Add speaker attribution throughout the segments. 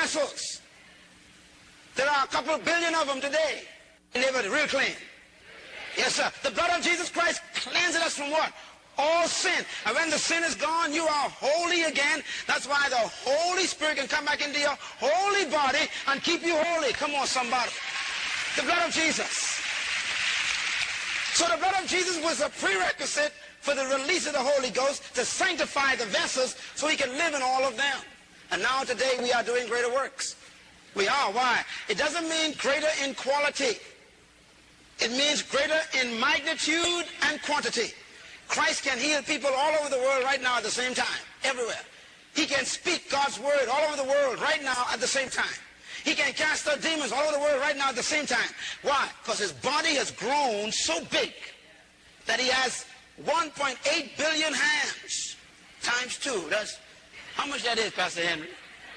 Speaker 1: vessels. There are a couple billion of them today. And they were real clean. Yes, sir. The blood of Jesus Christ cleanses us from what? All sin. And when the sin is gone, you are holy again. That's why the Holy Spirit can come back into your holy body and keep you holy. Come on, somebody. The blood of Jesus. So the blood of Jesus was a prerequisite for the release of the Holy Ghost to sanctify the vessels so he can live in all of them. And now today we are doing greater works. We are. Why? It doesn't mean greater in quality. It means greater in magnitude and quantity. Christ can heal people all over the world right now at the same time, everywhere. He can speak God's word all over the world right now at the same time. He can cast out demons all over the world right now at the same time. Why? Because his body has grown so big that he has 1.8 billion hands times 2. That's how much that is, Pastor Henry?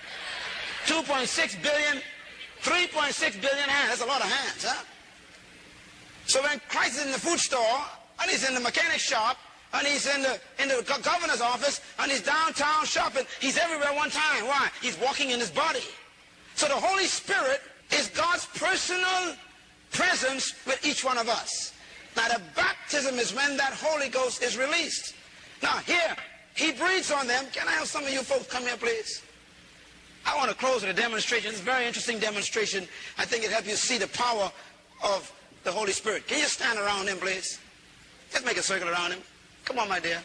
Speaker 1: 2.6 billion, 3.6 billion hands. That's a lot of hands, huh? So when Christ is in the food store, and he's in the mechanic shop, and he's in the governor's office, and he's downtown shopping, he's everywhere at one time. Why? He's walking in his body. So the Holy Spirit is God's personal presence with each one of us. Now the baptism is when that Holy Ghost is released. Now here, he breathes on them. Can I have some of you folks come here, please? I want to close with a demonstration. It's a very interesting demonstration. I think it helps you see the power of the Holy Spirit. Can you stand around him, please? Just make a circle around him. Come on, my dear.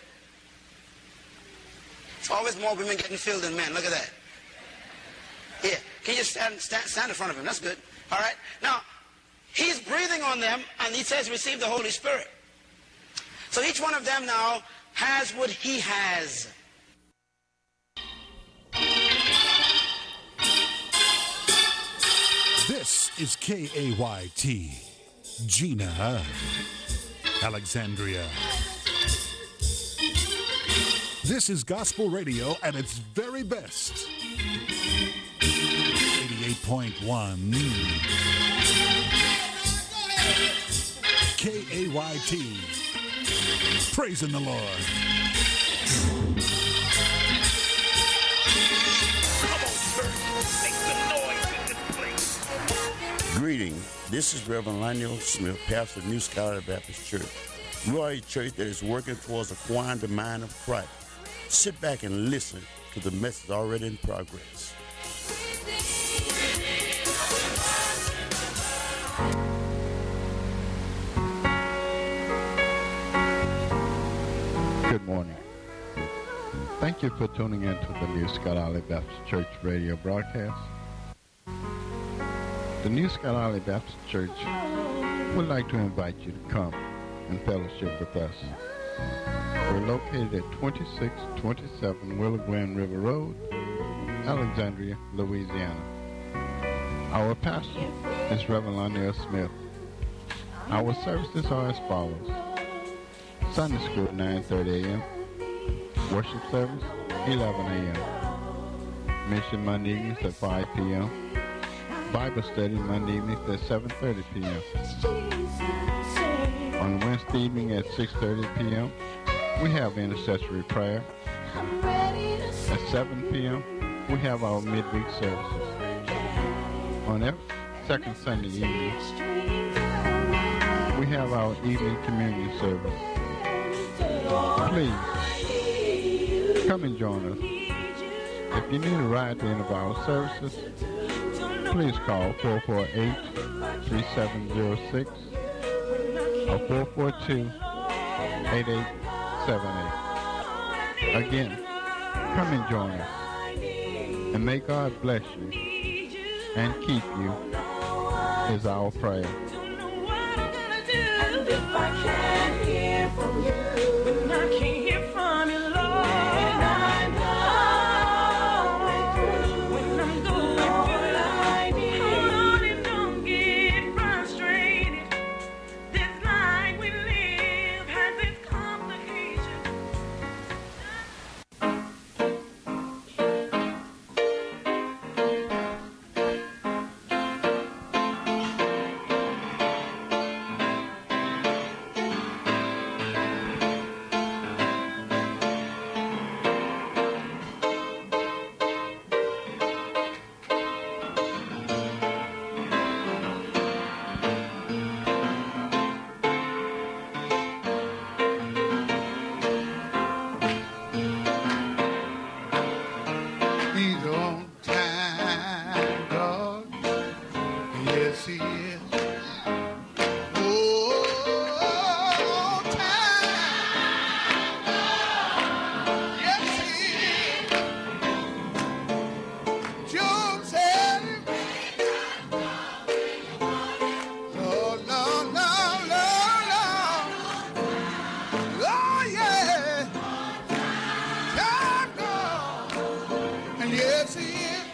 Speaker 1: It's always more women getting filled than men. Look at that. Here. Can you stand in front of him? That's good. All right. Now, he's breathing on them, and he says, receive the Holy Spirit. So each one of them now has what he has.
Speaker 2: This is KAYT, Gina, Alexandria. This is gospel radio at its very best. 88.1 KAYT. Praising the Lord.
Speaker 3: Come on, church. Make some noise in this place.
Speaker 4: Greetings. This is Reverend Lionel Smith, pastor of New Scholar Baptist Church. We are a church that is working towards acquiring the mind of Christ. Sit back and listen to the message already in progress.
Speaker 5: Good morning. Thank you for tuning in to the New Scholar Baptist Church radio broadcast. The New Scholar Baptist Church would like to invite you to come and fellowship with us. We're located at 2627 Willow Glen River Road, Alexandria, Louisiana. Our pastor is Reverend Lionel Smith. Our services are as follows. Sunday school at 9:30 a.m. Worship service 11 a.m. Mission Monday evenings at 5 p.m. Bible study Monday evenings at 7:30 p.m. On Wednesday evening at 6:30 p.m. we have intercessory prayer. At 7 p.m. we have our midweek services. On every second Sunday evening we have our evening communion service. Please, come and join us. If you need a ride to any of our services, please call 448-3706 or 442-8878. Again, come and join us. And may God bless you and keep you is our prayer.
Speaker 6: And if I can't hear from you, then I can't hear from you, Lord. And I know when I'm going through, Lord, and don't get frustrated. This life we live has its complications.
Speaker 7: on time, God. Yes, He is. Oh, on time, God. Yes, He is. Job said, Lord, Lord, Lord, Lord, Lord. Oh, yeah. God, God. And yes, He is.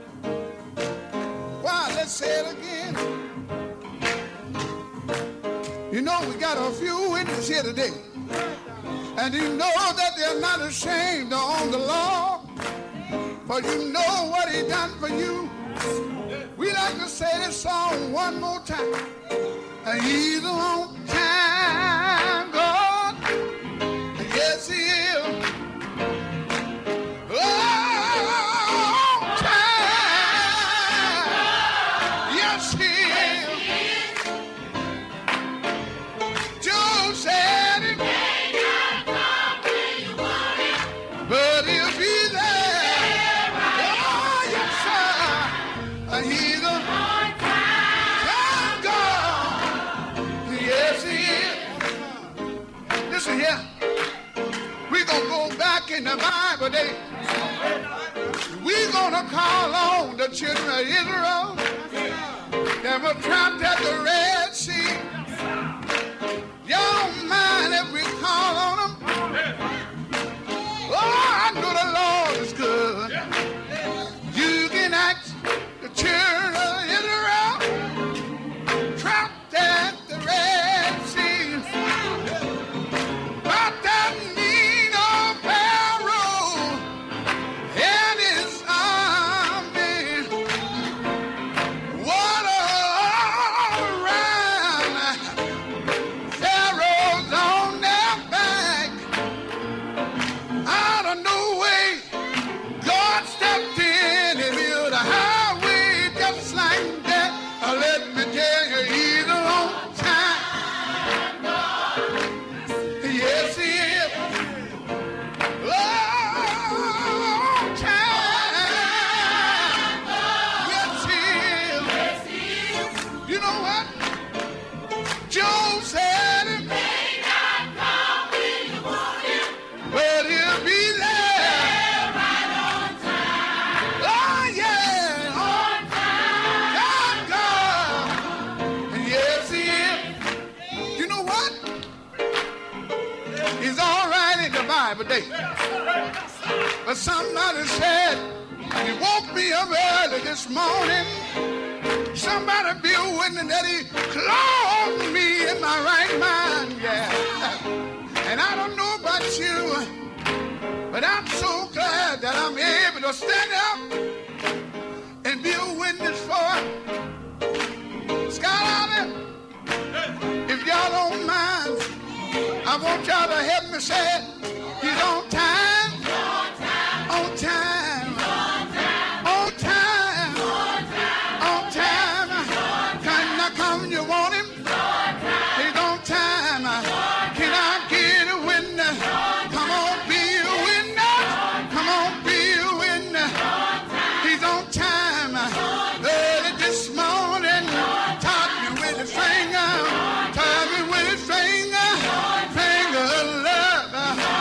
Speaker 7: Wow, let's say it again. You know, we got a few witnesses here today. And you know that they're not ashamed on the Lord. For you know what He done for you. We like to say this song one more time. And He's on time, God. Yes, He is. On time. Yes, He is. Job said it. But He'll be there. Oh, yes, sir. He's a time God. Yes, He is. Listen here. We're going to go back in the Bible days. We're going to call on the children of Israel that were trapped at the Red Sea. Y'all don't mind if we call on them? Oh, I know the Lord is good. You can ask the children of Israel trapped at the Red Sea. About that mean old Pharaoh and his army. Water all around. Pharaoh's on their back. Out of no way, God stepped in and built a highway just like that. Let me tell you, He's a long time. Yes, He is. Long time. Yes, He is. You know what? Job said it. But He'll be there. Oh, yeah. On time. God. And yes, He is. You know what? He's all right in the Bible day. But somebody said, He woke me up early this morning. Somebody be a witness that He clothed me in my right mind, yeah. And I don't know about you, but I'm so glad that I'm able to stand up and be a witness for Scott Allen. If y'all don't mind, I want y'all to help me say it. He's on time. On time. On time. On time. Can I come when you want Him? He's on time. Can I get a witness? Come on, be a witness. Come on, be a witness. He's on time. Early this morning, taught me with His finger. Taught me with His finger. Finger of love.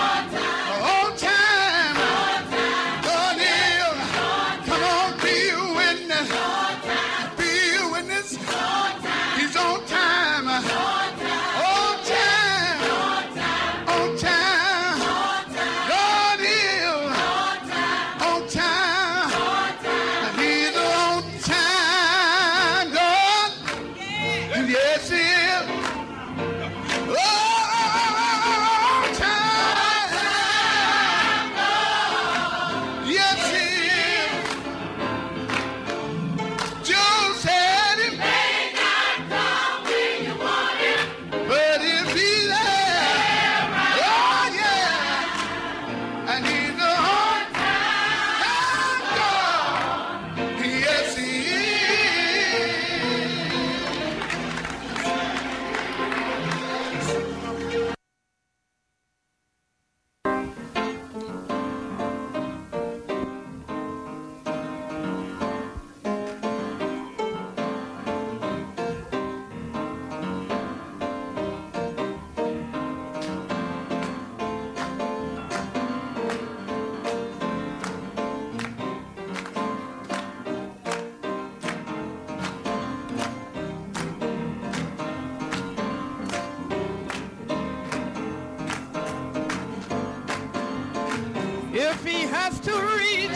Speaker 7: has to reach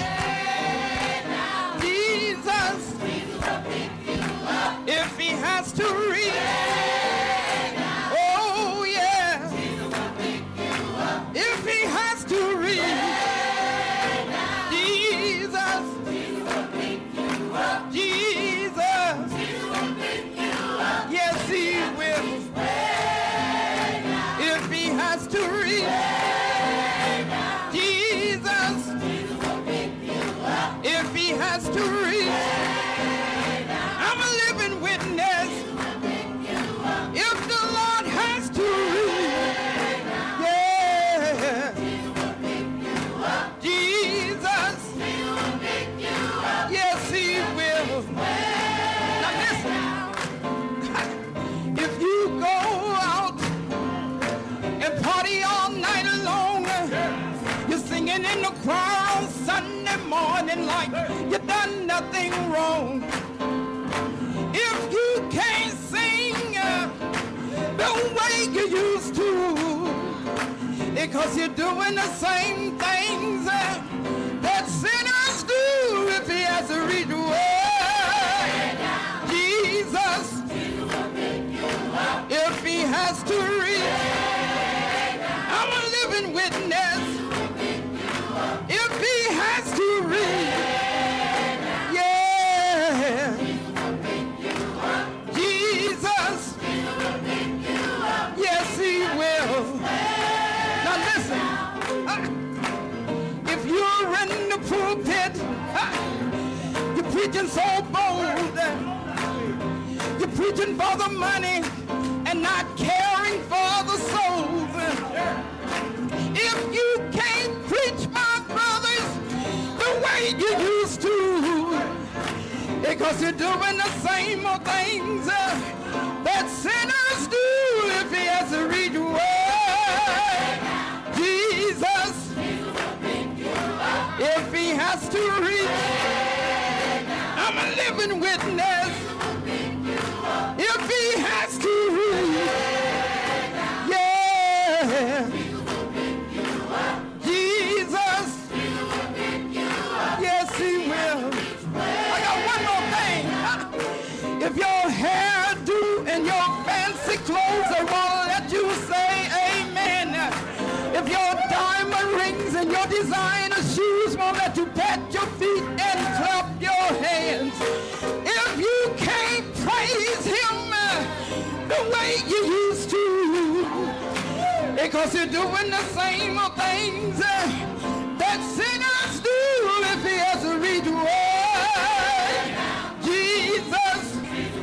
Speaker 7: Jesus, if he has to reach, oh yeah, if he has to reach Jesus, Jesus, yes he will, if he has to reach Jesus, if he has to reach, I'm a living witness. If the Lord has to reach, yeah, Jesus, yes he will. Now listen, if you go out and party all night long, you're singing in the choir on Sunday morning like you done nothing wrong. If you can't sing the way you used to, because you're doing the same things that sinners do, if he has to reach Jesus, if he has to reach, I'm a living witness. If he has to reach, yeah, Jesus, yes he will. Now listen, if you're in the pulpit, you're preaching so bold, you're preaching for the money and not caring for the souls. If you can't preach, my brothers, the way you used to, because you're doing the same old things that sinners do, if he has to reach Jesus, if he has to reach, I'm a living witness. If he has to reach, yeah, Jesus, yes he will. I got one more thing. If your hairdo and your fancy clothes they won't let you say amen, if your diamond rings and your designer shoes won't let you pat your feet and clap your hands, if you can't praise him the way you used to, because you're doing the same things that sinners do, if he has to reach Jesus,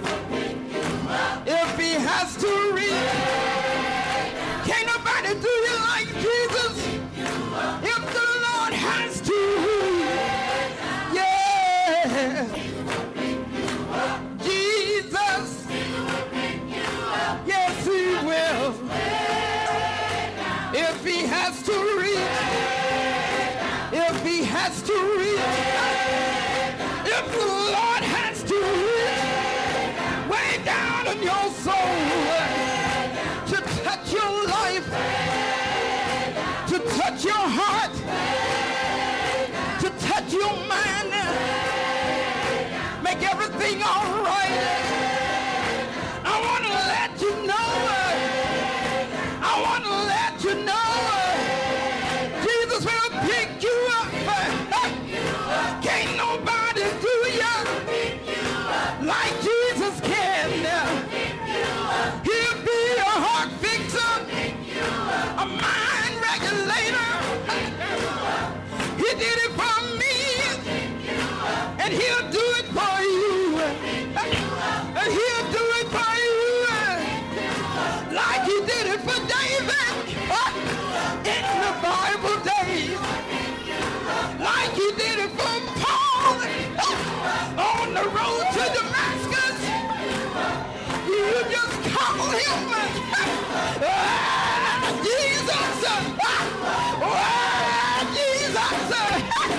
Speaker 7: if he has to reach, can't nobody do you like Jesus. If the Lord has to reach, yeah, Jesus, yes he will. If he has to reach, if he has to reach, if the Lord has to reach way down in your soul to touch your life, to touch your heart, to touch your mind, make everything all right, I want to let you know, I want to let you know, Jesus will pick you up. Can't nobody do you like Jesus can. He'll be a heart fixer, a mind regulator. He did it for me, and he'll do it for you. And he'll do it for you, like he did it for David in the Bible days, like he did it for Paul on the road to Damascus. You just call him Jesus,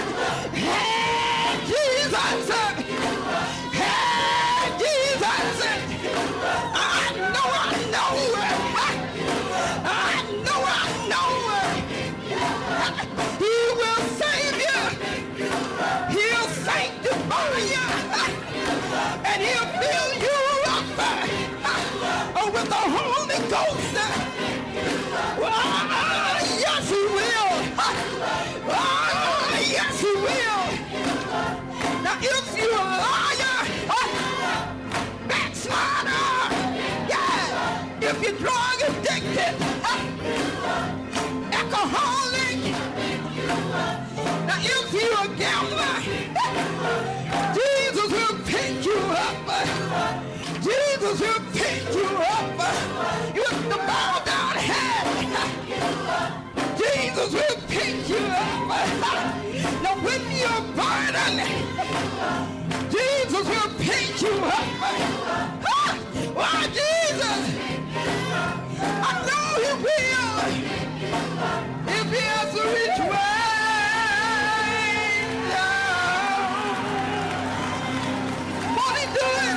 Speaker 7: Jesus, Jesus, Jesus. and he'll fill you up with the Holy Ghost. Yes, he will. Yes, he will. Now, if you're a liar, backslider, yeah, if you're drug addicted, alcoholic, now if you're a gambler, Jesus will pick you up. Jesus will pick you up. With the bowed down head, Jesus will pick you up. Now when you're burning, Jesus will pick you up. Why, Jesus? I know he will. If he has to reach way down. Won't he do it?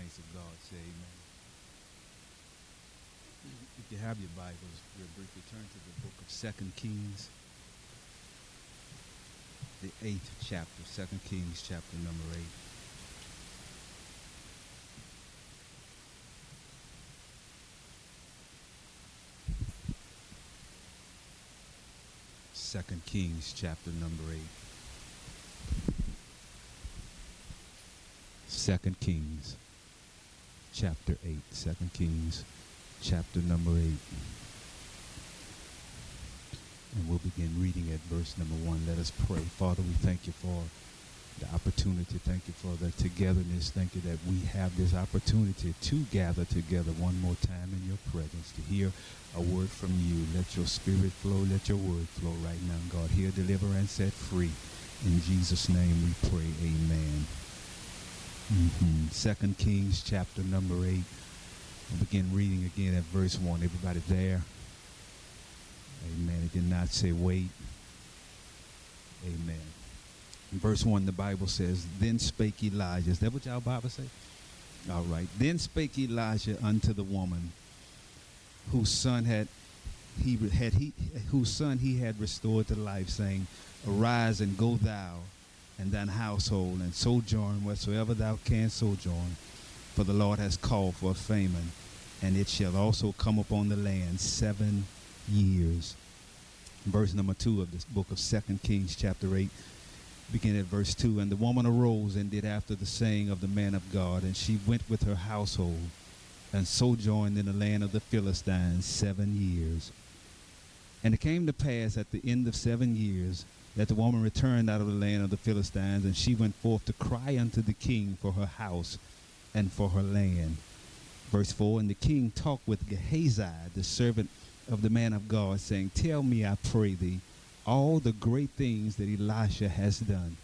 Speaker 8: saints of God say amen. If you have your Bibles, we'll briefly turn to the book of 2 Kings, the 8th chapter, 2 Kings chapter number 8. Second Kings chapter number 8. 2 Kings chapter 8. 2 Kings chapter number 8. And we'll begin reading at verse number 1. Let us pray. Father, we thank you for the opportunity. Thank you for the togetherness. Thank you that we have this opportunity to gather together one more time in your presence to hear a word from you. Let your spirit flow. Let your word flow right now, God. Heal, deliver, and set free. In Jesus' name we pray. Amen. 2 Kings chapter number 8. We'll begin reading again at verse 1. Everybody there? Amen. It did not say wait. Amen. In verse 1, the Bible says, Then spake Elijah. Is that what y'all Bible say? All right. Then spake Elijah unto the woman whose son he had restored to life, saying, Arise and go thou and thine household, and sojourn whatsoever thou canst sojourn, for the Lord has called for a famine, and it shall also come upon the land 7 years. Verse number 2 of this book of 2 Kings chapter 8, begin at verse 2. And the woman arose and did after the saying of the man of God, and she went with her household and sojourned in the land of the Philistines 7 years. And it came to pass at the end of 7 years that the woman returned out of the land of the Philistines, and she went forth to cry unto the king for her house and for her land. Verse 4, And the king talked with Gehazi, the servant of the man of God, saying, Tell me, I pray thee, all the great things that Elisha has done.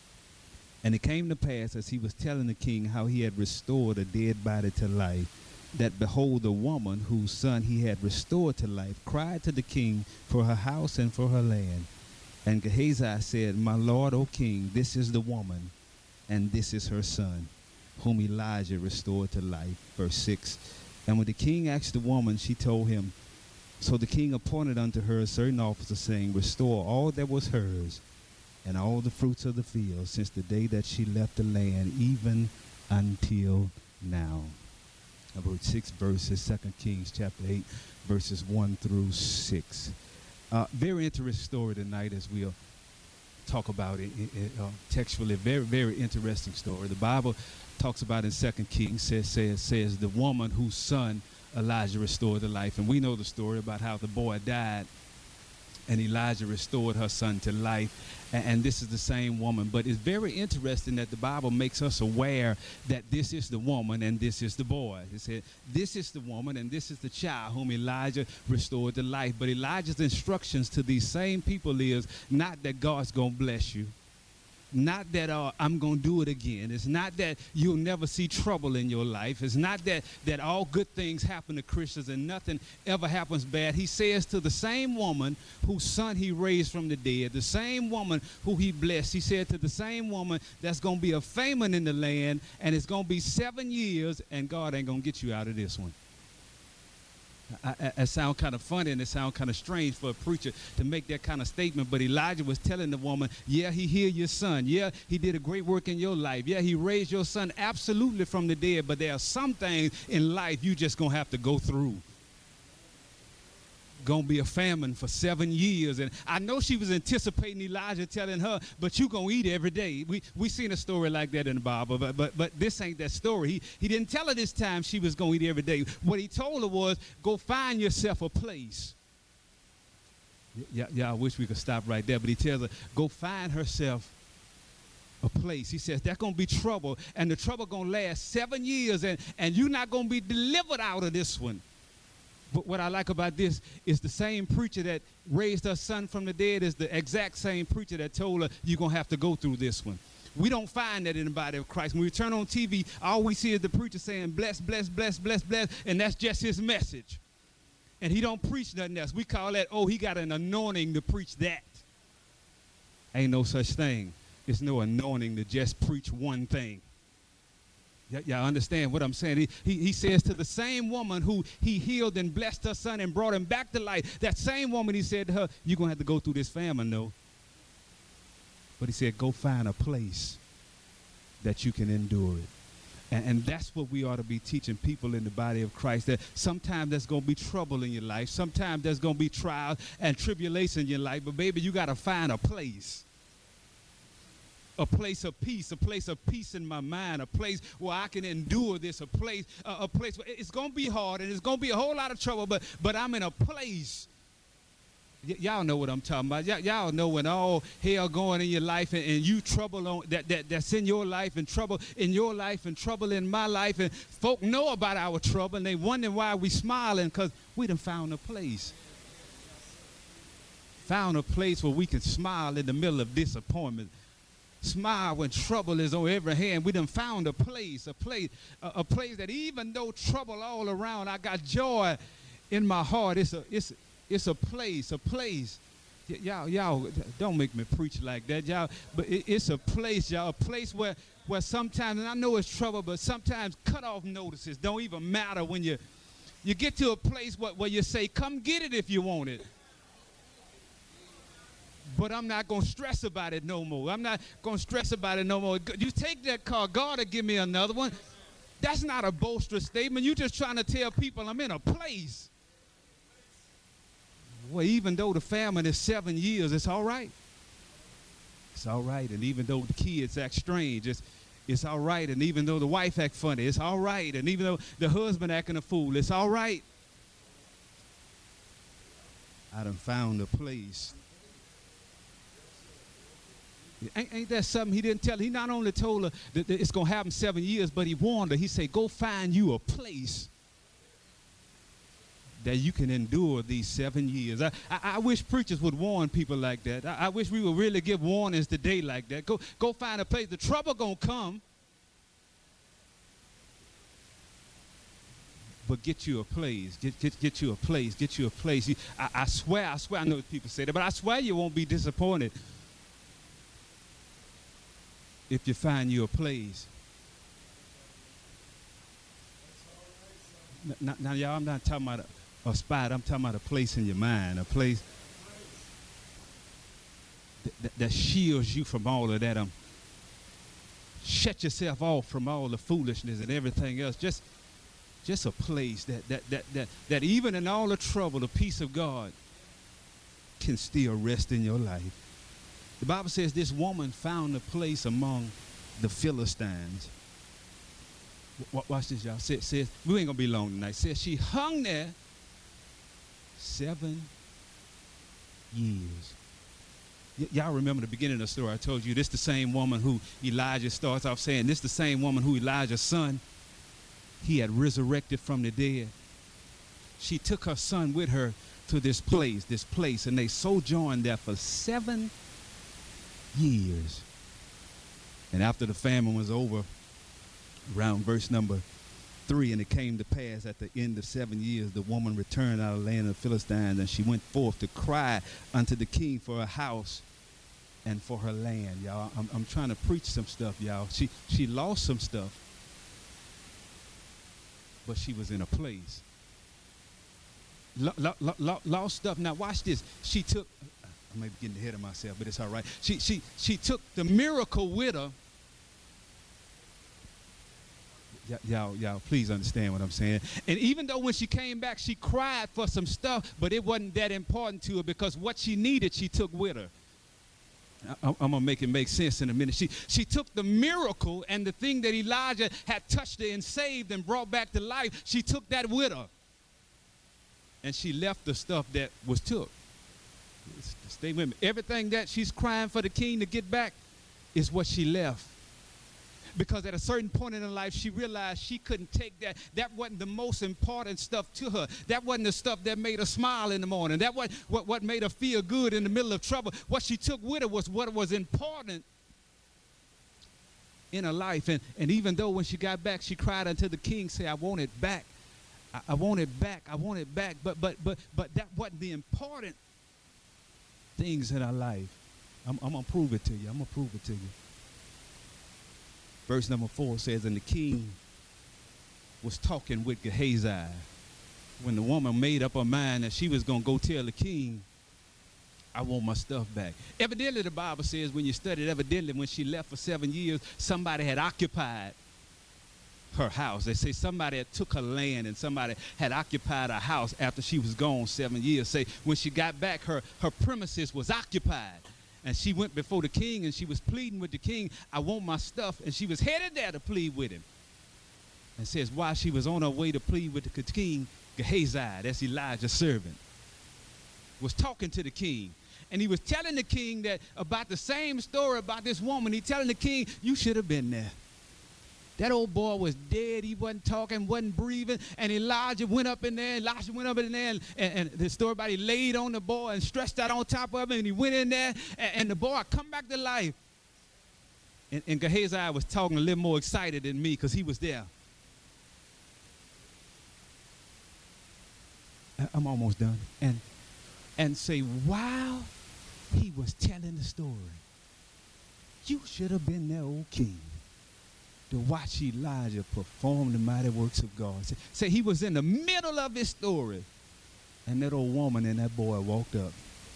Speaker 8: And it came to pass, as he was telling the king how he had restored a dead body to life, that behold, the woman whose son he had restored to life cried to the king for her house and for her land. And Gehazi said, My lord, O king, this is the woman, and this is her son, whom Elijah restored to life. Verse 6, And when the king asked the woman, she told him. So the king appointed unto her a certain officer, saying, Restore all that was hers, and all the fruits of the field, since the day that she left the land, even until now. About 6 verses, 2 Kings chapter 8, verses 1 through 6. Very interesting story tonight as we'll talk about it textually. Very, very interesting story. The Bible talks about in 2 Kings, says the woman whose son Elijah restored to life. And we know the story about how the boy died and Elijah restored her son to life. And this is the same woman. But it's very interesting that the Bible makes us aware that this is the woman and this is the boy. It said, this is the woman and this is the child whom Elijah restored to life. But Elijah's instructions to these same people is not that God's going to bless you. Not that I'm going to do it again. It's not that you'll never see trouble in your life. It's not that all good things happen to Christians and nothing ever happens bad. He says to the same woman whose son he raised from the dead, the same woman who he blessed, he said to the same woman that's going to be a famine in the land, and it's going to be 7 years, and God ain't going to get you out of this one. It sounds kind of funny and it sounds kind of strange for a preacher to make that kind of statement, but Elijah was telling the woman, yeah, he healed your son. Yeah, he did a great work in your life. Yeah, he raised your son absolutely from the dead, but there are some things in life you just going to have to go through. Going to be a famine for 7 years. And I know she was anticipating Elijah telling her, but you going to eat every day. We seen a story like that in the Bible, but this ain't that story. He didn't tell her this time she was going to eat every day. What he told her was, go find yourself a place. Yeah, I wish we could stop right there, but he tells her, go find herself a place. He says, that's going to be trouble, and the trouble going to last 7 years, and you're not going to be delivered out of this one. But what I like about this is the same preacher that raised her son from the dead is the exact same preacher that told her you're going to have to go through this one. We don't find that in the body of Christ. When we turn on TV, all we see is the preacher saying, bless, bless, bless, bless, bless, and that's just his message. And he don't preach nothing else. We call that, oh, he got an anointing to preach that. Ain't no such thing. There's no anointing to just preach one thing. Y'all understand what I'm saying? He says to the same woman who he healed and blessed her son and brought him back to life, that same woman, he said to her, you're going to have to go through this famine, though. But he said, go find a place that you can endure it. And that's what we ought to be teaching people in the body of Christ, that sometimes there's going to be trouble in your life. Sometimes there's going to be trials and tribulation in your life. But, baby, you got to find a place of peace in my mind, a place where I can endure this, a place where it's going to be hard and it's going to be a whole lot of trouble, but I'm in a place. Y'all know what I'm talking about. Y'all know when all hell going in your life and you trouble on that's in your life and trouble in your life and trouble in my life, and folk know about our trouble and they wonder why we smiling, because we done found a place. Found a place where we can smile in the middle of disappointment. Smile when trouble is on every hand. We done found a place that even though trouble all around, I got joy in my heart. It's a place. Y'all don't make me preach like that, y'all. But it's a place, y'all. A place where sometimes, and I know it's trouble, but sometimes cutoff notices don't even matter when you get to a place where you say, come get it if you want it. But I'm not going to stress about it no more. I'm not going to stress about it no more. You take that car, God will give me another one. That's not a boisterous statement. You're just trying to tell people I'm in a place. Well, even though the famine is 7 years, it's all right. It's all right. And even though the kids act strange, it's all right. And even though the wife act funny, it's all right. And even though the husband acting a fool, it's all right. I done found a place. Ain't that something he didn't tell her? He not only told her that it's going to happen 7 years, but he warned her. He said, go find you a place that you can endure these 7 years. I wish preachers would warn people like that. I wish we would really give warnings today like that. Go find a place. The trouble going to come, but get you a place. Get you a place. Get you a place. I swear, I know people say that, but I swear you won't be disappointed if you find you a place. Now, y'all, I'm not talking about a spot. I'm talking about a place in your mind, a place that shields you from all of that. Shut yourself off from all the foolishness and everything else. Just a place that even in all the trouble, the peace of God can still rest in your life. The Bible says this woman found a place among the Philistines. Watch this, y'all. Says we ain't gonna be long tonight. Says she hung there 7 years. Y'all remember the beginning of the story? I told you this the same woman who Elijah starts off saying. This the same woman who Elijah's son, he had resurrected from the dead. She took her son with her to this place, and they sojourned there for 7 years. And after the famine was over, around verse number 3, and it came to pass at the end of 7 years, the woman returned out of the land of the Philistines, and she went forth to cry unto the king for her house and for her land. Y'all, I'm trying to preach some stuff, y'all. She lost some stuff, but she was in a place. Lost stuff. Now watch this. She took, I may be getting ahead of myself, but it's all right. She took the miracle with her. Y'all, please understand what I'm saying. And even though when she came back, she cried for some stuff, but it wasn't that important to her because what she needed, she took with her. I'm going to make it make sense in a minute. She took the miracle and the thing that Elijah had touched her and saved and brought back to life, she took that with her. And she left the stuff that was took. Stay with me. Everything that she's crying for the king to get back is what she left. Because at a certain point in her life, she realized she couldn't take that. That wasn't the most important stuff to her. That wasn't the stuff that made her smile in the morning. That wasn't what made her feel good in the middle of trouble. What she took with her was what was important in her life. And even though when she got back, she cried unto the king, say, I want it back. I want it back. I want it back. But that wasn't the important things in our life. I'm going to prove it to you. I'm going to prove it to you. Verse number 4 says, and the king was talking with Gehazi. When the woman made up her mind that she was going to go tell the king, I want my stuff back. Evidently, the Bible says when you study it, evidently when she left for 7 years, somebody had occupied her house. They say somebody had took her land and somebody had occupied her house after she was gone 7 years. Say when she got back, her premises was occupied. And she went before the king and she was pleading with the king, I want my stuff. And she was headed there to plead with him. And says while she was on her way to plead with the king, Gehazi, that's Elijah's servant, was talking to the king. And he was telling the king that about the same story about this woman. He telling the king, you should have been there. That old boy was dead. He wasn't talking, wasn't breathing. And Elijah went up in there. And the story about he laid on the boy and stretched out on top of him. And he went in there. And the boy come back to life. And Gehazi was talking a little more excited than me because he was there. I'm almost done. And say, while he was telling the story, you should have been there, old king, to watch Elijah perform the mighty works of God. Say he was in the middle of his story, and that old woman and that boy walked up.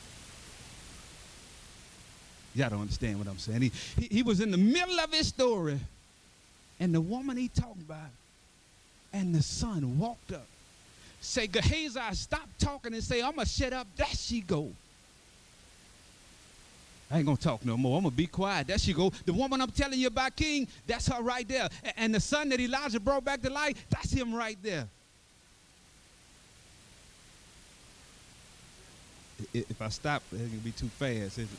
Speaker 8: Y'all don't understand what I'm saying. He was in the middle of his story, and the woman he talking about, and the son walked up. Say, Gehazi, stop talking and say, I'm going to shut up. There she go. I ain't going to talk no more. I'm going to be quiet. There she go. The woman I'm telling you about, king, that's her right there. And the son that Elijah brought back to life, that's him right there. If I stop, it's going to be too fast, is it?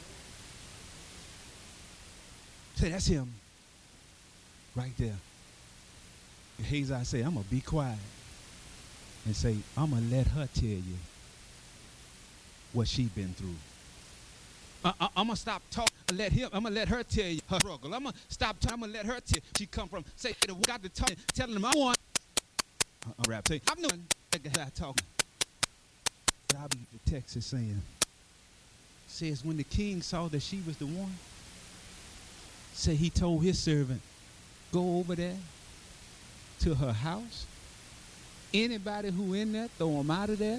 Speaker 8: Say, that's him right there. Gehazi say, I'm going to be quiet. And say, I'm going to let her tell you what she been through. I'm going to stop talking and I'm going to let her tell you her struggle. I'm going to stop talking. I'm going to let her tell you she come from. Say, got to talk, telling them I want. I'm rap. Say, I'm doing that guy talking. But I'll be the text is saying, says when the king saw that she was the one, say he told his servant, go over there to her house. Anybody who in there, throw them out of there.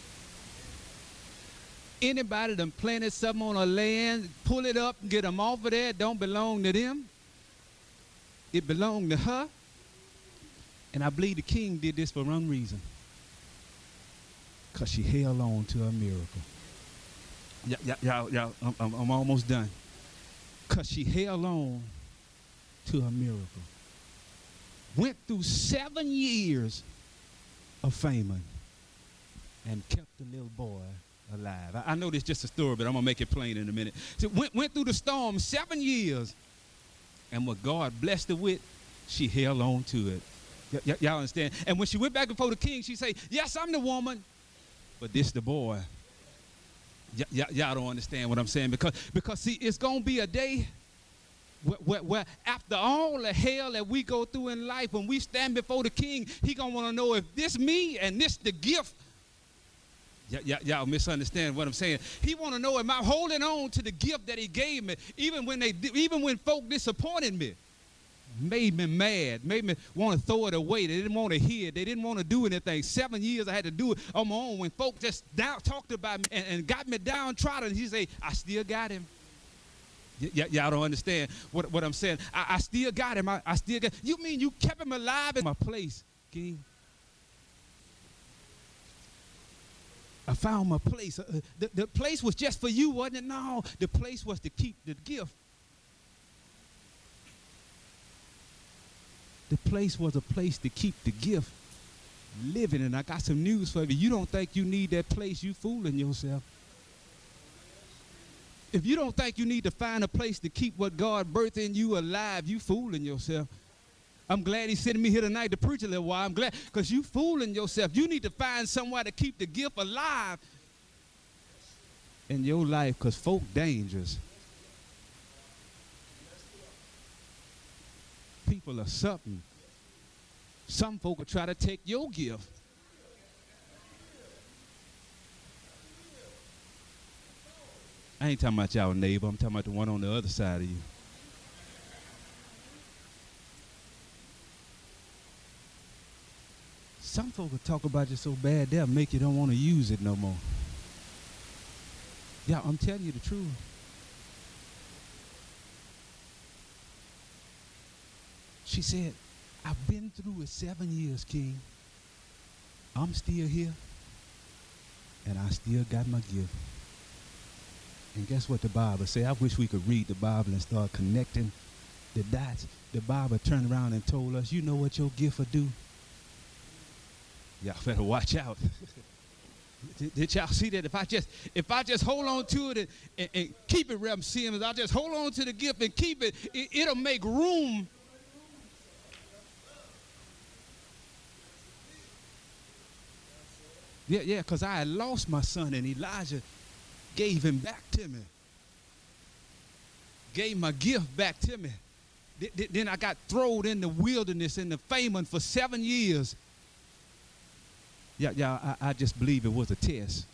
Speaker 8: Anybody done planted something on her land, pull it up and get them off of there. It don't belong to them. It belonged to her. And I believe the king did this for one reason. Because she held on to a miracle. Y'all, I'm almost done. Because she held on to a miracle. Went through 7 years of famine and kept the little boy alive. I know this is just a story, but I'm gonna make it plain in a minute. So went through the storm 7 years, and what God blessed her with, she held on to it. Y'all understand? And when she went back before the king, she said, yes, I'm the woman, but this the boy. Y'all don't understand what I'm saying, because see, it's gonna be a day where after all the hell that we go through in life, when we stand before the king, he gonna want to know if this me and this the gift. Y'all misunderstand what I'm saying. He want to know, am I holding on to the gift that he gave me, even when folk disappointed me, made me mad, made me want to throw it away. They didn't want to hear it. They didn't want to do anything. 7 years I had to do it on my own. When folk just talked about me and got me downtrodden, he say, I still got him. Y'all don't understand what I'm saying. I still got him. I still got. You mean you kept him alive in my place, king? I found my place. The place was just for you, wasn't it? No, the place was to keep the gift. The place was a place to keep the gift living. And I got some news for you. You don't think you need that place, you fooling yourself. If you don't think you need to find a place to keep what God birthed in you alive, you fooling yourself. I'm glad he's sending me here tonight to preach a little while. I'm glad, because you fooling yourself. You need to find somewhere to keep the gift alive in your life, because folk dangerous. People are something. Some folk will try to take your gift. I ain't talking about y'all neighbor. I'm talking about the one on the other side of you. Some folk will talk about you so bad they'll make you don't want to use it no more. Yeah, I'm telling you the truth. She said, I've been through it 7 years, King. I'm still here, and I still got my gift. And guess what the Bible says? I wish we could read the Bible and start connecting the dots. The Bible turned around and told us, you know what your gift will do? Y'all better watch out. Did y'all see that? If I just hold on to it and keep it, Reverend Simmons, I'll just hold on to the gift and keep it, it'll make room. Yeah, because I had lost my son, and Elijah gave him back to me. Gave my gift back to me. Then I got thrown in the wilderness in the famine for 7 years. Yeah, I just believe it was a test.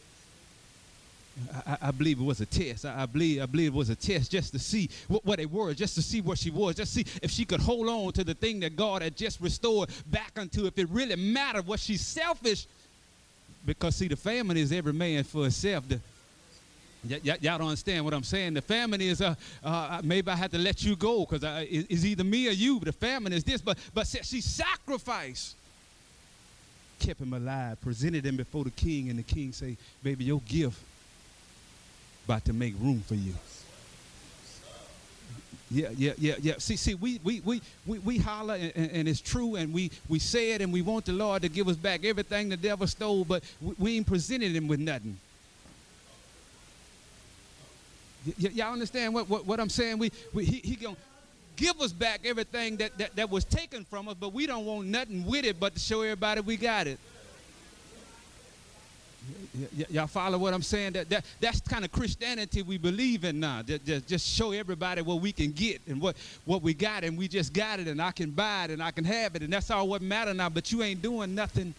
Speaker 8: I believe it was a test. I believe it was a test just to see what they were, just to see what she was, just to see if she could hold on to the thing that God had just restored back unto, if it really mattered. Was she selfish? Because, see, the famine is every man for himself. Y'all don't understand what I'm saying. The famine is, maybe I have to let you go because it's either me or you. But the famine is this. But she sacrificed. Kept him alive, presented him before the king, and the king say, baby, your gift about to make room for you. Yeah. See, we holler, and it's true, and we say it, and we want the Lord to give us back everything the devil stole, but we ain't presented him with nothing. Y'all understand what I'm saying? He gonna give us back everything that was taken from us, but we don't want nothing with it but to show everybody we got it. Y'all follow what I'm saying? That's kind of Christianity we believe in now. Just show everybody what we can get and what we got, and we just got it, and I can buy it, and I can have it, and that's all what matters now. But you ain't doing nothing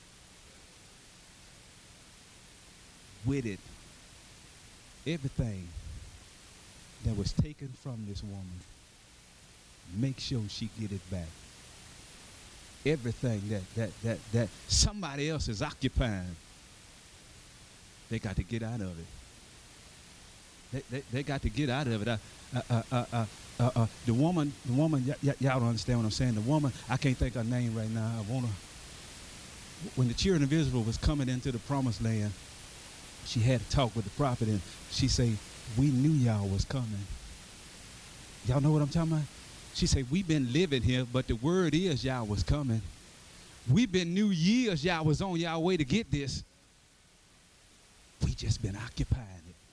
Speaker 8: with it. Everything that was taken from this woman, make sure she get it back. Everything that somebody else is occupying, they got to get out of it. They got to get out of it. The woman, y'all don't understand what I'm saying. The woman, I can't think her name right now. When the children of Israel was coming into the promised land, she had a talk with the prophet, and she say, we knew y'all was coming. Y'all know what I'm talking about? She say, we've been living here, but the word is y'all was coming. We've been New Year's, y'all was on y'all way to get this. We just been occupying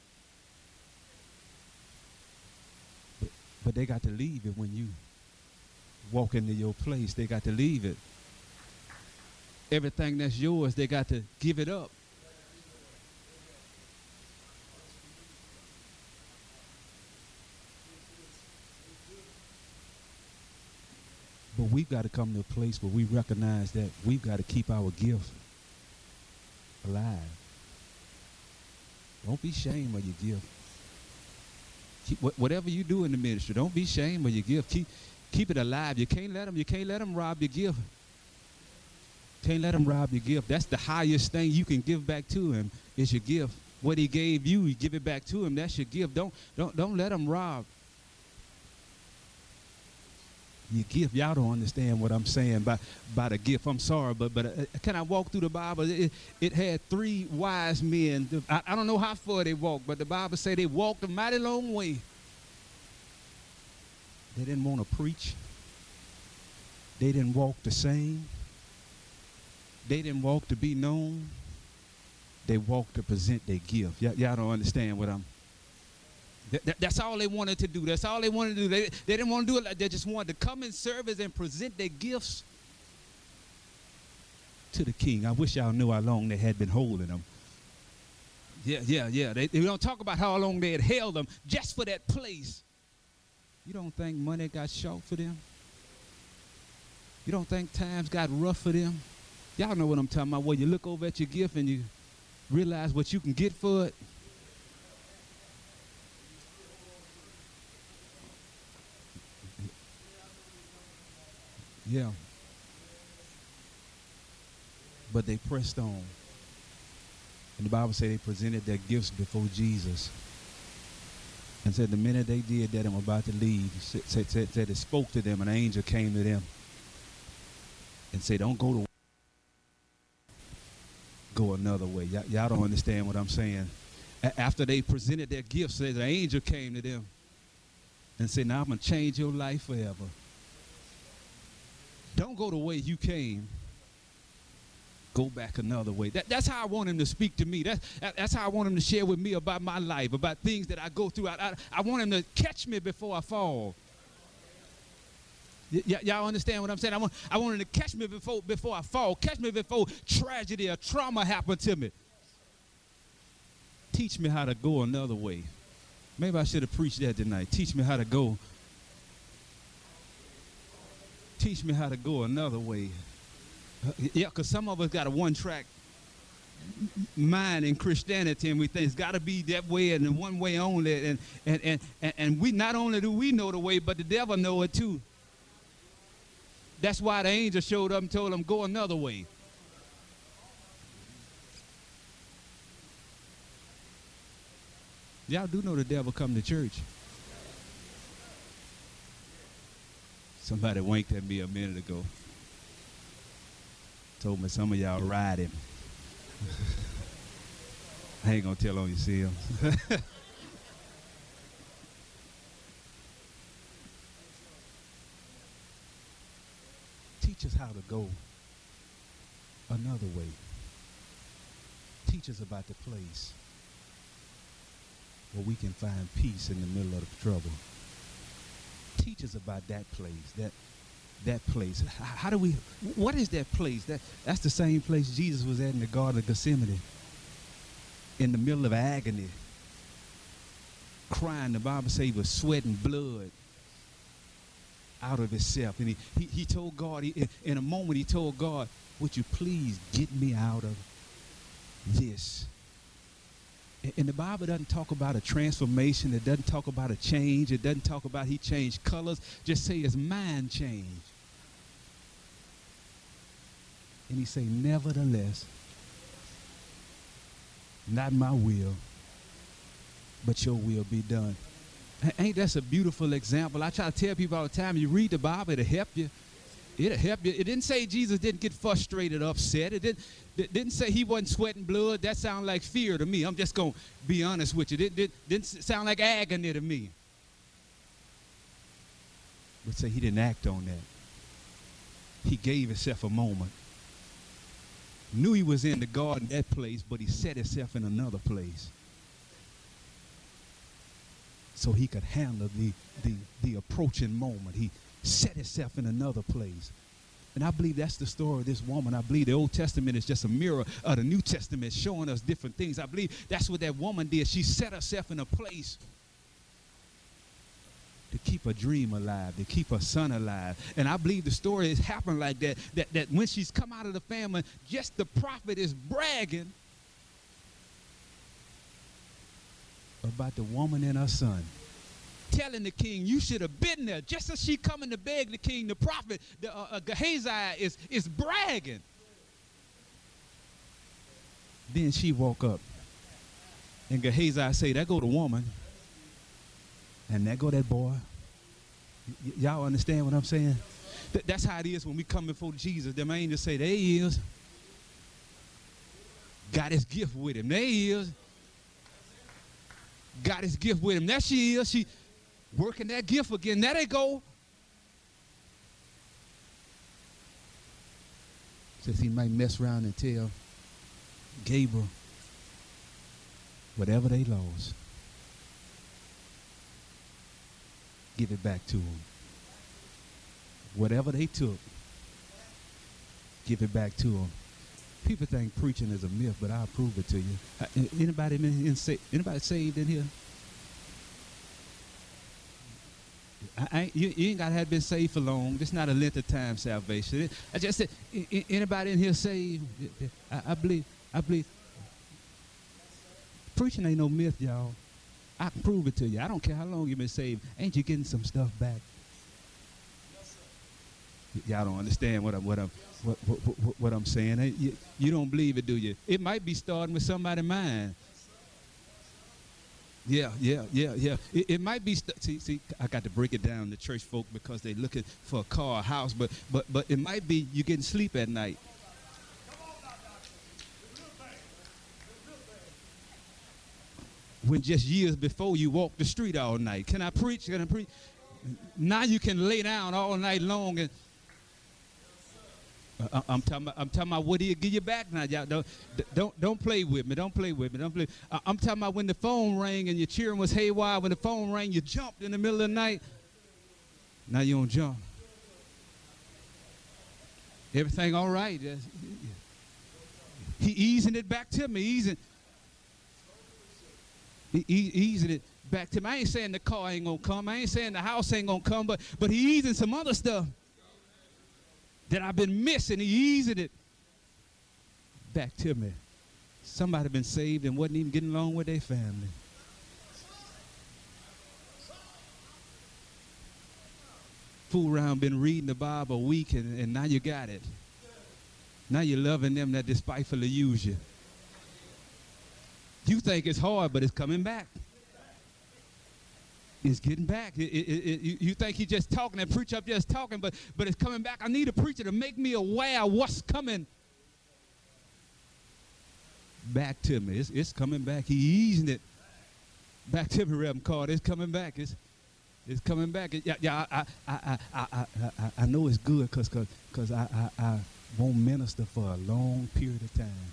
Speaker 8: it. But they got to leave it when you walk into your place. They got to leave it. Everything that's yours, they got to give it up. But we've got to come to a place where we recognize that we've got to keep our gift alive. Don't be ashamed of your gift. Whatever you do in the ministry, don't be ashamed of your gift. Keep it alive. You can't let them rob your gift. Can't let them rob your gift. That's the highest thing you can give back to him is your gift. What he gave you, you give it back to him. That's your gift. Don't let them rob your gift. Y'all don't understand what I'm saying by the gift. I'm sorry, but can I walk through the Bible? It had 3 wise men. I don't know how far they walked, but the Bible say they walked a mighty long way. They didn't want to preach. They didn't walk to sing. They didn't walk to be known. They walked to present their gift. Y'all don't understand what I'm. That's all they wanted to do. That's all they wanted to do. They didn't want to do it like they just wanted to come in service and present their gifts to the king. I wish y'all knew how long they had been holding them. Yeah. They don't talk about how long they had held them just for that place. You don't think money got short for them? You don't think times got rough for them? Y'all know what I'm talking about. Where you look over at your gift and you realize what you can get for it. but they pressed on. And the Bible said they presented their gifts before Jesus. And said the minute they did that and were about to leave, said it spoke to them, and an angel came to them and said, don't go another way. Y'all don't understand what I'm saying. After they presented their gifts, said the angel came to them and said, now I'm going to change your life forever. Don't go the way you came. Go back another way. That's how I want him to speak to me. That's how I want him to share with me about my life, about things that I go through. I want him to catch me before I fall. Y'all understand what I'm saying? I want him to catch me before I fall. Catch me before tragedy or trauma happen to me. Teach me how to go another way. Maybe I should have preached that tonight. Teach me how to go. Teach me how to go another way. Yeah, because some of us got a one-track mind in Christianity, and we think it's got to be that way and one way only. And we not only do we know the way, but the devil know it too. That's why the angel showed up and told him, go another way. Y'all do know the devil come to church. Somebody winked at me a minute ago. Told me some of y'all ride him. I ain't gonna tell on you, see him. Teach us how to go another way. Teach us about the place where we can find peace in the middle of the trouble. Teach us about that place, that place. How do we, what is that place? That's the same place Jesus was at in the Garden of Gethsemane, in the middle of agony, crying. The Bible says he was sweating blood out of himself. And he told God, in a moment he told God, would you please get me out of this? And the Bible doesn't talk about a transformation. It doesn't talk about a change. It doesn't talk about he changed colors. Just say his mind changed. And he say, nevertheless, not my will, but your will be done. Ain't that a beautiful example? I try to tell people all the time, you read the Bible, it'll help you. It'll help you. It didn't say Jesus didn't get frustrated, upset. It didn't say he wasn't sweating blood. That sounded like fear to me. I'm just going to be honest with you. It didn't sound like agony to me. But say he didn't act on that. He gave himself a moment. Knew he was in the garden, that place, but he set himself in another place so he could handle the approaching moment. He set himself in another place. And I believe that's the story of this woman. I believe the Old Testament is just a mirror of the New Testament showing us different things. I believe that's what that woman did. She set herself in a place to keep her dream alive, to keep her son alive. And I believe the story has happened like that, that when she's come out of the family, just the prophet is bragging about the woman and her son, telling the king, you should have been there. Just as she coming to beg the king, the prophet, Gehazi is bragging. Then she woke up. And Gehazi say, there go the woman. And there go that boy. Y'all understand what I'm saying? That's how it is when we come before Jesus. Them angels say, there he is. Got his gift with him. There he is. Got his gift with him. There she is. She working that gift again. There they go. Says he might mess around and tell Gabriel whatever they lost, give it back to him. Whatever they took, give it back to them. People think preaching is a myth, but I'll prove it to you. Anybody saved in here? You ain't got to have been saved for long. It's not a length of time salvation. I just said, anybody in here saved? I believe. Preaching ain't no myth, y'all. I can prove it to you. I don't care how long you've been saved. Ain't you getting some stuff back? Y'all don't understand what I'm saying. You don't believe it, do you? It might be starting with somebody's mind. Yeah. It might be. See, I got to break it down to church folk because they're looking for a car, a house, but it might be you getting sleep at night. When just years before you walked the street all night. Can I preach? Can I preach? Now you can lay down all night long and. I'm talking about what he'll give you back now. Y'all don't play with me. Don't play with me. Don't play. I'm talking about when the phone rang and your cheering was haywire. When the phone rang, you jumped in the middle of the night. Now you don't jump. Everything all right? He easing it back to me. Easing it back to me. I ain't saying the car ain't gonna come. I ain't saying the house ain't gonna come. But he easing some other stuff that I've been missing. He easing it back to me. Somebody been saved and wasn't even getting along with their family. Fool around, been reading the Bible a week, and now you got it. Now you're loving them that despitefully use you. You think it's hard, but it's coming back. It's getting back. You think he's just talking and preach up just talking, but it's coming back. I need a preacher to make me aware of what's coming back to me. It's coming back. He's easing it back to me, Reverend Carter. It's coming back. It's coming back. I know it's good because I won't minister for a long period of time.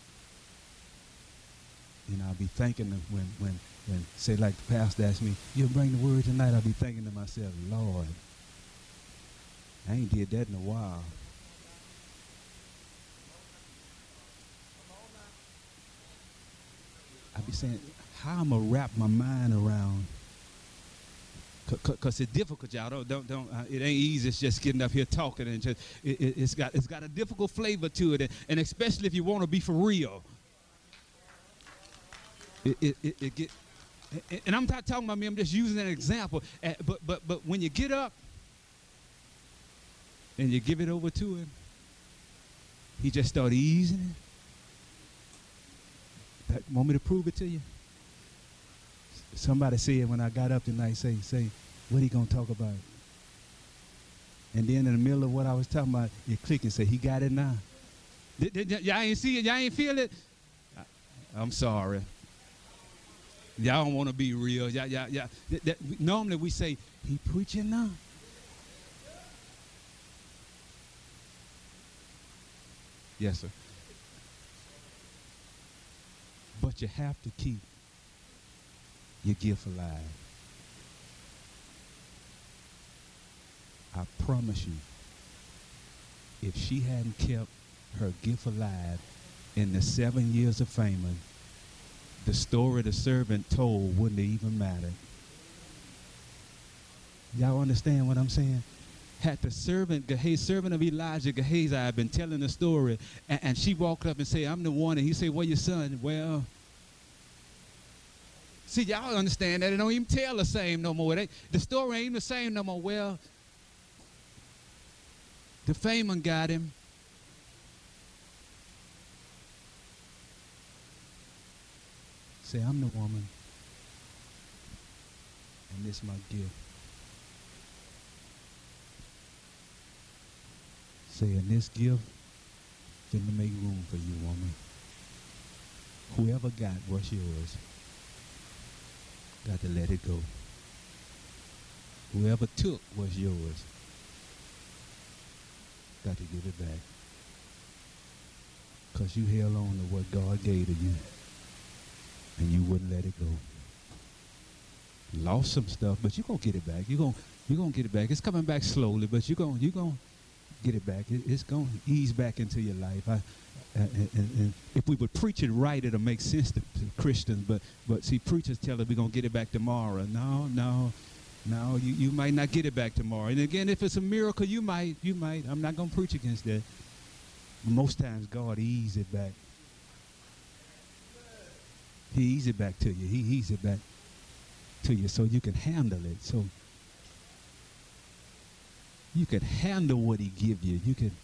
Speaker 8: And I'll be thinking of when say like the pastor asked me, you'll bring the word tonight, I'll be thinking to myself, Lord, I ain't did that in a while. I'll be saying, how I'm going to wrap my mind around, because it's difficult, y'all. Don't it ain't easy. It's just getting up here talking, and just it's got a difficult flavor to it, and especially if you want to be for real. It get, and I'm not talking about me. I'm just using an example. But when you get up and you give it over to him, he just start easing it. Want me to prove it to you? Somebody said when I got up tonight, say, what he gonna talk about? And then in the middle of what I was talking about, you click and say, he got it now. Y'all ain't see it? Y'all ain't feel it? I'm sorry. Y'all don't want to be real. Yeah. Normally we say, he preaching now. Yes, sir. But you have to keep your gift alive. I promise you, if she hadn't kept her gift alive in the 7 years of famine, the story the servant told wouldn't even matter. Y'all understand what I'm saying? Had the servant, Gehazi, servant of Elijah, Gehazi, had been telling the story, and she walked up and said, I'm the one, and he said, where your son? Well, see, y'all understand that. They don't even tell the same no more. The story ain't even the same no more. Well, the famine got him. Say, I'm the woman, and this is my gift. Say, and this gift finna make room for you, woman. Whoever got what's yours, got to let it go. Whoever took what's yours, got to give it back. Because you held on to what God gave to you, and you wouldn't let it go. Lost some stuff, but you're going to get it back. You're gonna get it back. It's coming back slowly, but you're gonna get it back. It's going to ease back into your life. And if we would preach it right, it'll make sense to Christians. But see, preachers tell us we're going to get it back tomorrow. No, you might not get it back tomorrow. And again, if it's a miracle, you might. I'm not going to preach against that. Most times, God eases it back. He eases it back to you. He eases it back to you so you can handle it. So you could handle what he give you. You could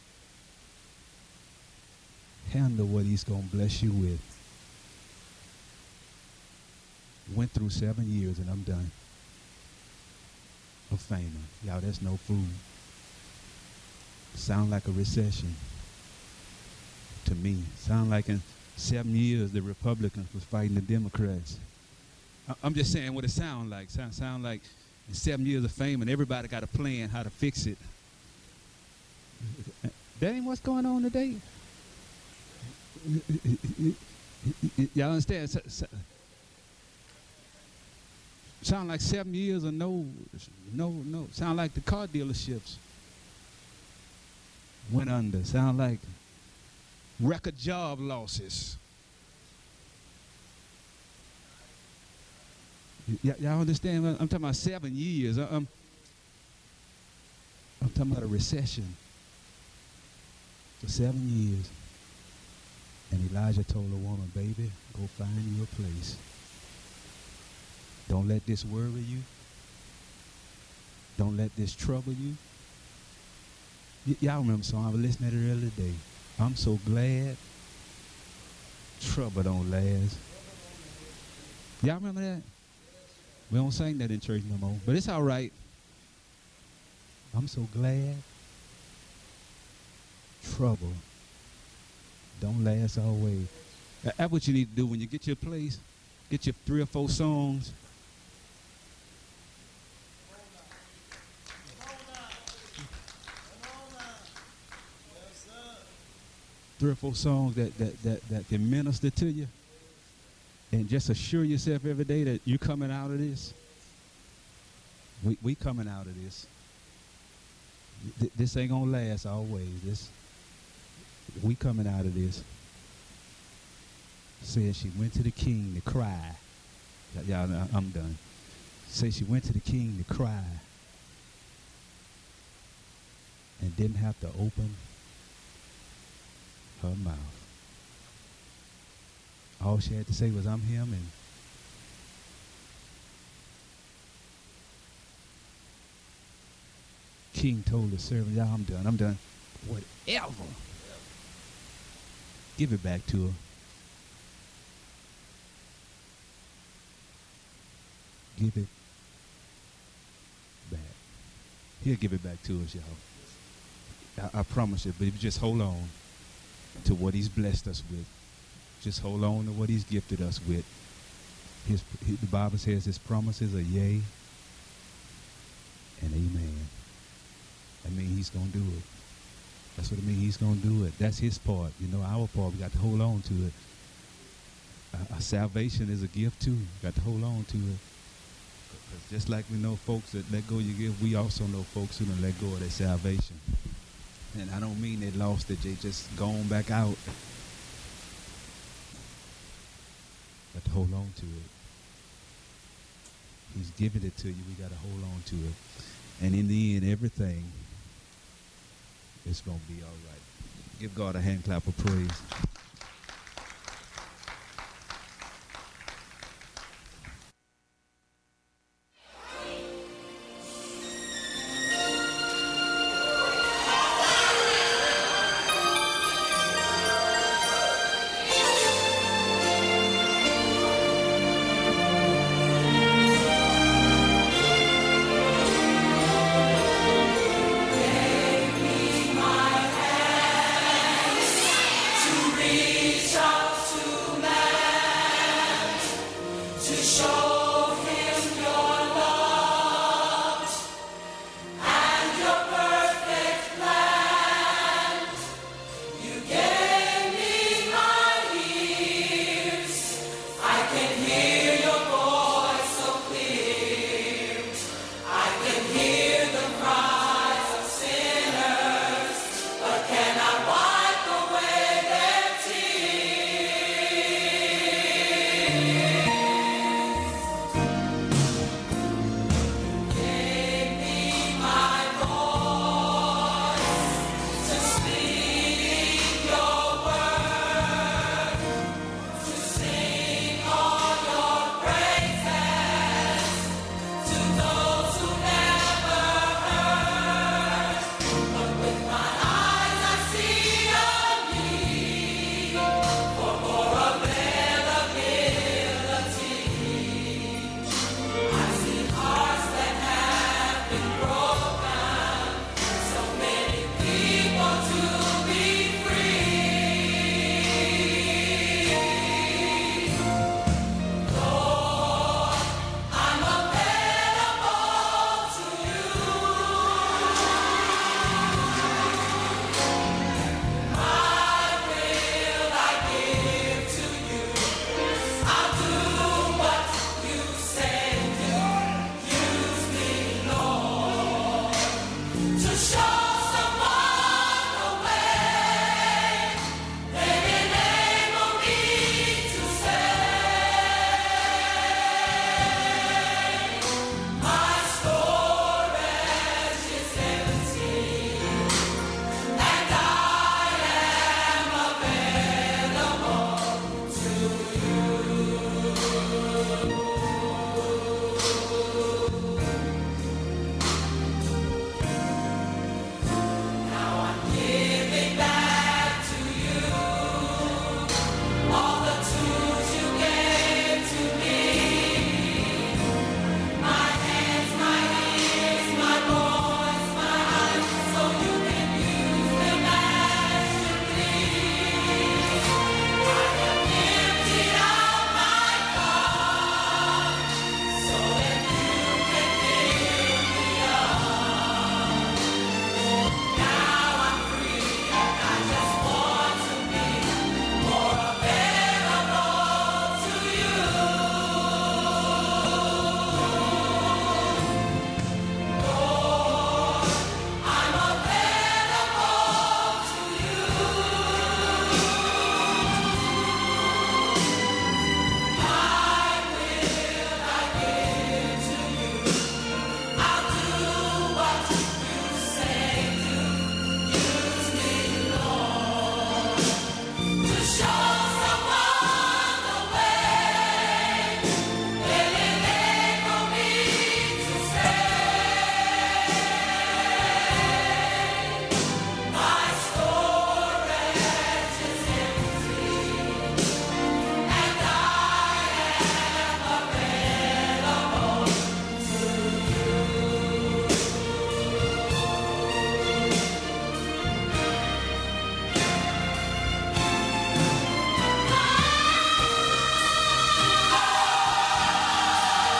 Speaker 8: handle what he's going to bless you with. Went through 7 years and I'm done. Of FEMA. Y'all, that's no fool. Sound like a recession to me. Sound like in 7 years the Republicans was fighting the Democrats. I'm just saying what it sound like. Sound like in 7 years of FEMA and everybody got a plan how to fix it. That ain't what's going on today. Y'all understand? Sound like 7 years of no. Sound like the car dealerships went under. Sound like record job losses. Y'all understand? I'm talking about 7 years. I'm talking about a recession for 7 years. And Elijah told a woman, baby, go find you a place. Don't let this worry you. Don't let this trouble you. Y'all remember the song I was listening to it earlier today. I'm so glad trouble don't last. Y'all remember that? We don't sing that in church no more, but it's all right. I'm so glad trouble don't last always. That's what you need to do when you get your place. Get your 3 or 4 songs. Three or 4 songs that can minister to you. And just assure yourself every day that you're coming out of this. We coming out of this. This ain't gonna last always. We coming out of this. Said she went to the king to cry. Y'all, I'm done. Say she went to the king to cry and didn't have to open her mouth. All she had to say was, I'm him, and king told the servant, y'all, I'm done. Whatever. Give it back to her. Give it back. He'll give it back to us, y'all. I promise you, but if you just hold on to what he's blessed us with. Just hold on to what he's gifted us with. The Bible says his promises are yea and amen. That means he's going to do it. That's what it means. He's going to do it. That's his part. You know, our part, we got to hold on to it. Our salvation is a gift too. We got to hold on to it. Because just like we know folks that let go of your gift, we also know folks who don't let go of their salvation. And I don't mean they lost it, they just gone back out. Got to hold on to it. He's giving it to you. We got to hold on to it. And in the end, everything is going to be all right. Give God a hand clap of praise.
Speaker 6: Show